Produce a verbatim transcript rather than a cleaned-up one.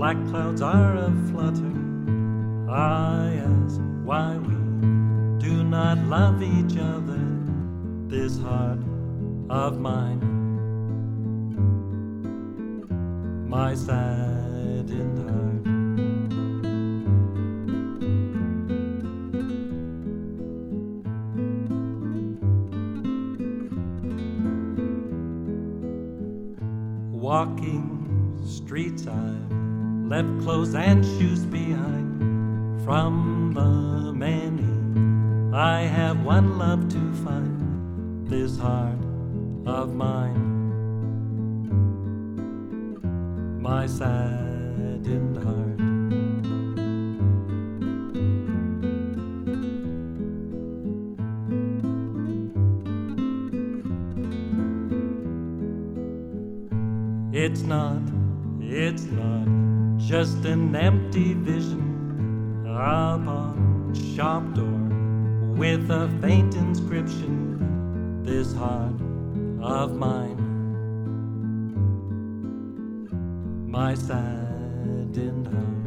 black clouds are a-flutter. I ask why we do not love each other, this heart of mine, my saddened heart. Walking streets I've left clothes and shoes behind. From the many I have one love to find, this heart of mine, my saddened heart. It's not, it's not just an empty vision upon shop door with a faint inscription, this heart of mine, my saddened heart.